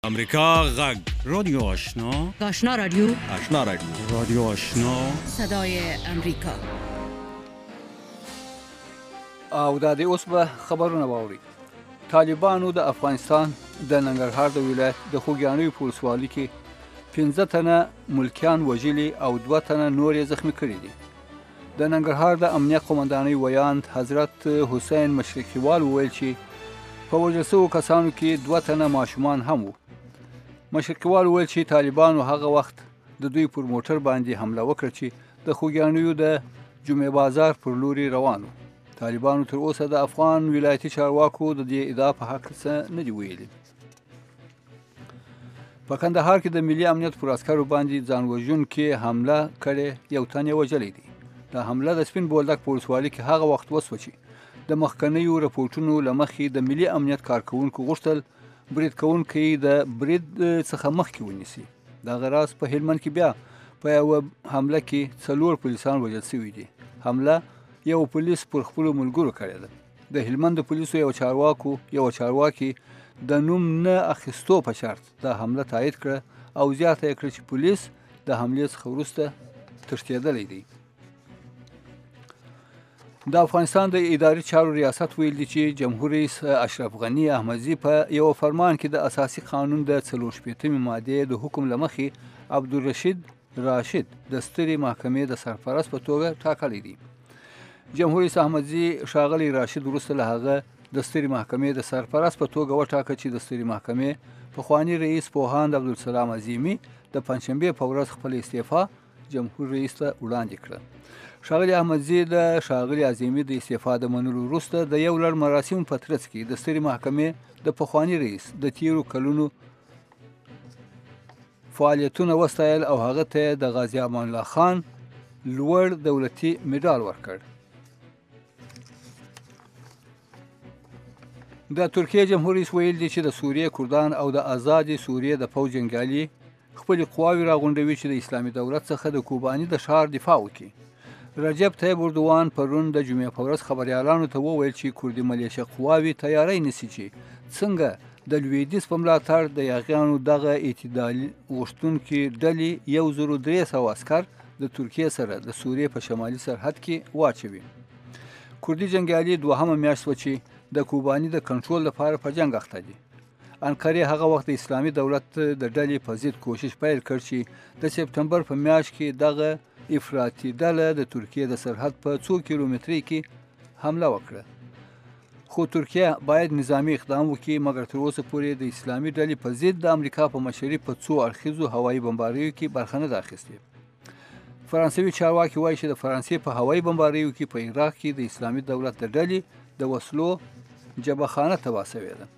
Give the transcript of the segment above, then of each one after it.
امریکا غږ رادیو آشنا آشنا رادیو رادیو آشنا صدای امریکا. او دا دی اوس به خبرونه واوري. طالبانو د افغانستان د ننګرهار د ولایت د خوږیاڼیو په ولسوالۍ کې 15 تنه ملکیان وژلي او 2 تنه نور یې زخمي کړي دي. د ننګرهار د امنیت قومندانۍ ویاند حضرت حسین مشرقیوال وویل چې په وژل شوو کسانو کې 2 تنه ماشومان هم وو. مشرقیوال وویل چې طالبانو هغه وخت د دوی پر موټر باندې حمله وکړه چې د خوږیاڼیو د جمعې بازار پر لوري روانو. طالبانو تر اوسه د افغان ولایتي چارواکو د دې ادعا په حق څه نه دي ویلي. په کندهار کې د ملي امنیت پر عسکرو باندې ځان وژونکې حمله کړې، یو تن یې وژلی دی. دا حمله د سپین بولدک په ولسوالۍ کې هغه وخت وسوه چې د مخکنیو رپورټونو له مخې د ملي امنیت کارکوونکو غوښتل برید کوونکی د برید څخه مخکې ونیسي. دغه راز په هلمند کې بیا په یوه حمله کې 4 پولیسان وژل شوي دي. حمله یو پولیس پر خپلو ملګرو کړې ده. د هلمند د پولیسو یو چارواکي د نوم نه اخیستو په شرط دا حمله تایید کړه او زیاته یې کړه چې پولیس د حملې څخه وروسته تښتېدلی دی. د افغانستان د اداري چارو ریاست ویل دي چې جمهور رئیس اشرف غني احمدزي په یو فرمان کې د اساسي قانون د 44 مادې د حکم له مخې عبدالرشید راشد د سترې محکمې د سرپرست په توګه ټاکلی دی. جمهور رئیس احمدزي ښاغلی راشد وروسته له هغه د سترې محکمې د سرپرست په توګه وټاکه چې د سترې محکمې پخواني رئیس پوهاند عبدالسلام عظیمي د پنجشنبې په ورځ خپل استعفا جمهور رئیس ته وړاندې کړه. ښاغلی احمدزي د ښاغلي عظیمي د استعفا د منلو وروسته د یو لړ مراسمو په ترڅ کې د سترې محکمې د پخواني رئیس د تیرو کلونو فعالیتونه وستایل او هغه ته د غازي امان الله خان لوړ دولتي مډال ورکړ. د ترکیې جمهور رئیس ویل دي چې د سوریې کردان او د آزادې سوریې د پوځ جنګیالي خپلې قواوې راغونډوي چې د اسلامي دولت څخه د کوباني د ښار دفاع وکړي. رجب طیب اردوان پرون د جمعې په ورځ خبریالانو ته وویل چې کردي ملیشه قواوې تیاری نیسي چې څنګه د لویدیځ په ملاتړ د یاغیانو دغه اعتدالي غوښتونکي ډلې 1300 عسکر د ترکیې سره د سوریې په شمالي سرحد کې واچوي. کردي جنګیالي 2مه میاشت وه چې د کوباني د کنټرول لپاره په جنګ اخته دي. انقرې هغه وخت د اسلامي دولت د ډلې په ضد کوشش پیل کړ چې د سپتمبر په میاشت کې دغه افراطي ډله د ترکیې د سرحد په 2 کیلومترۍ کې حمله وکړه. خو ترکیه باید نظامی اقدام وکړي، مګر تر اوسه پورې د اسلامي ډلې په ضد د امریکا په مشرۍ په 2 اړخیزو هوایي بمباریو کې برخه نه ده اخیستې. فرانسوي چارواکي وایي چې د فرانسې په هوایي بمباریو کې په عراق کې د اسلامي دولت د ډلې د وسلو جبههخانه تباه شوې ده.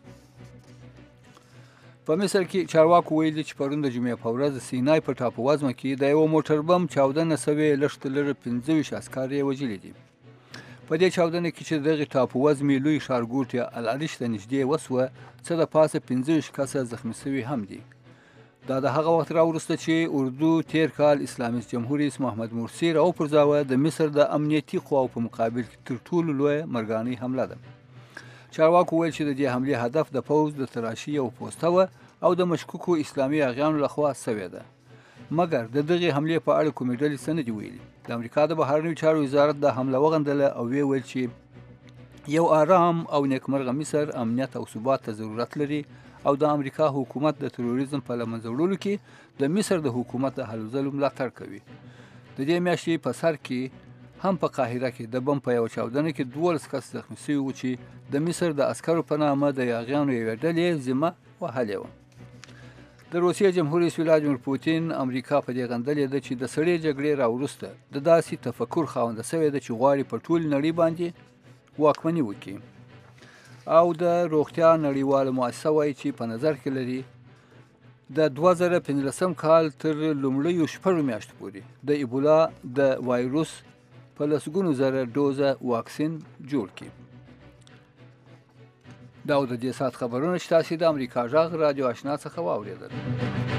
په مصر کې چارواکو ویلي چې پرون د جمعې په ورځ د سینای په ټاپووزمه کې د یو موټر بم چاودنه شوې، لږ تر لږه 25 عسکر یې وژلي دي. په دې چاودنه کې چې دغې ټاپووزمې لوی ښارګوټي العریش ته نږدې وسوه، څه د پاسه 25 کسه زخمي شوي هم دي. دا د هغه وخت راوروسته چې اردو تیر کال اسلامیست جمهور رئیس محمد مرسي راوپرځاوه د مصر د امنیتي قواو په مقابل کې تر ټولو لویه مرګانۍ حمله ده. چارواکو ویل چې د دې حملې هدف د پوځ د تراشي او پوسته وه او د مشکوکو اسلامي یاغیانو لخوا شوې ده. مګر د دغې حملې په اړه کومې ډلې څه نه دي ویلي. د امریکا د بهرنیو چارو وزارت دا حمله وغندله او ویل چې یو آرام او نیکمرغه مصر امنیت او ثبات ته ضرورت لري او د امریکا حکومت د تروریزم په له منځه وړلو کې د مصر د حکومت د هلو ځلو ملاتړ کوي. د دې میاشتې په سر کې هم په قاهره کې د بم په یوه چاودنه کې 12 کس زخمي شوي وو چې د مصر د عسکرو په نامه د یاغیانو یوې ډلې ذمه وهلې وه. د روسیې جمهور رئیس ولادیمیر پوتین امریکا په دې غندلې ده چې د سړې جګړې راوروسته د داسې تفکر خاونده شوې ده چې غواړي په ټول نړۍ باندې واکمني وکړي. او د روغتیا نړیواله مؤسسه وایي چې په نظر کې لري د 2015 کال تر لومړیو 6 میاشتو پورې د ایبولا د وایروس په لسګونو زره ډوزه واکسین جوړ کړي. دا د دې ساعت خبرونه چې تاسو د امریکا غږ رادیو آشنا څخه واورېدل.